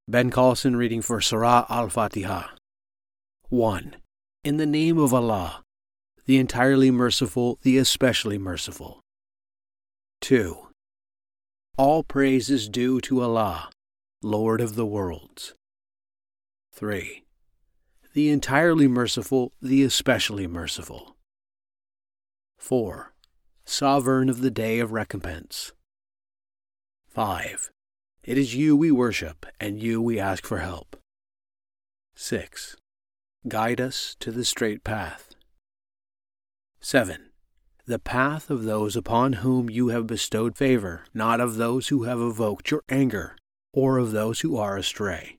Ben Carlson reading for Surah Al-Fatiha. 1. In the name of Allah, the entirely merciful, the especially merciful. 2. All praise is due to Allah, Lord of the worlds. 3. The entirely merciful, the especially merciful. 4. Sovereign of the day of recompense. 5. It is you we worship, and you we ask for help. 6. Guide us to the straight path. 7. The path of those upon whom you have bestowed favor, not of those who have evoked your anger, or of those who are astray.